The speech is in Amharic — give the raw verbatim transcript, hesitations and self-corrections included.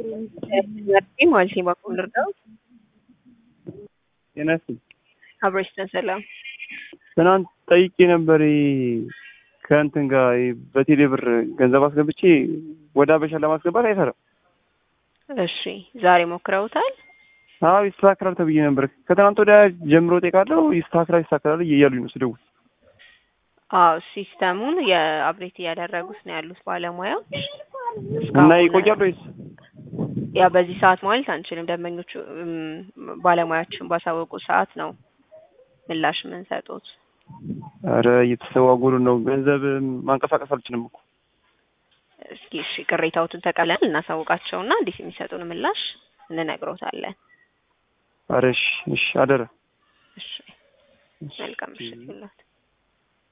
መርሲ ማለት ነው ልርዳው የነስ አብረሽተን ሰላም ትናንት ጠይቄ ነበር ከእንትን ጋር በቴሌ ብር ገንዘብ አስገብቼ ወደ አበሻ ለማስገባት አይሰራም። እሺ ዛሬ ሞክረውታል? አዎ ይስተካከላል ተብዬ ነበር። ከትናንት ወዲያ ጀምሮ ጠይቃለሁ ይስተካከላል ይስተካከላል እያሉኝ ነው ስደውል። አዎ ሲስተሙን የአፕዴት እያደረጉት ነው ያሉት ባለሙያዎች። እና ይቆያል ወይስ? ያ በዚህ ሰዓት ማለት አንችልም። ደንበኞቹ ባለሙያዎችን ባሳወቁ ሰዓት ነው ምላሽ የምንሰጡት። አረ እየተሰዋወሉ ነው። ገንዘብ ማንቀሳቀስ አልችልም እኮ። እስኪ እሺ ቅሬታዎትን ተቀበለን እናሳውቃቸውና እንዴት የሚሰጡን ምላሽ እንነግሮታለን። አረ እሺ እሺ አደረ። እሺ መልካም እሺ ይላል።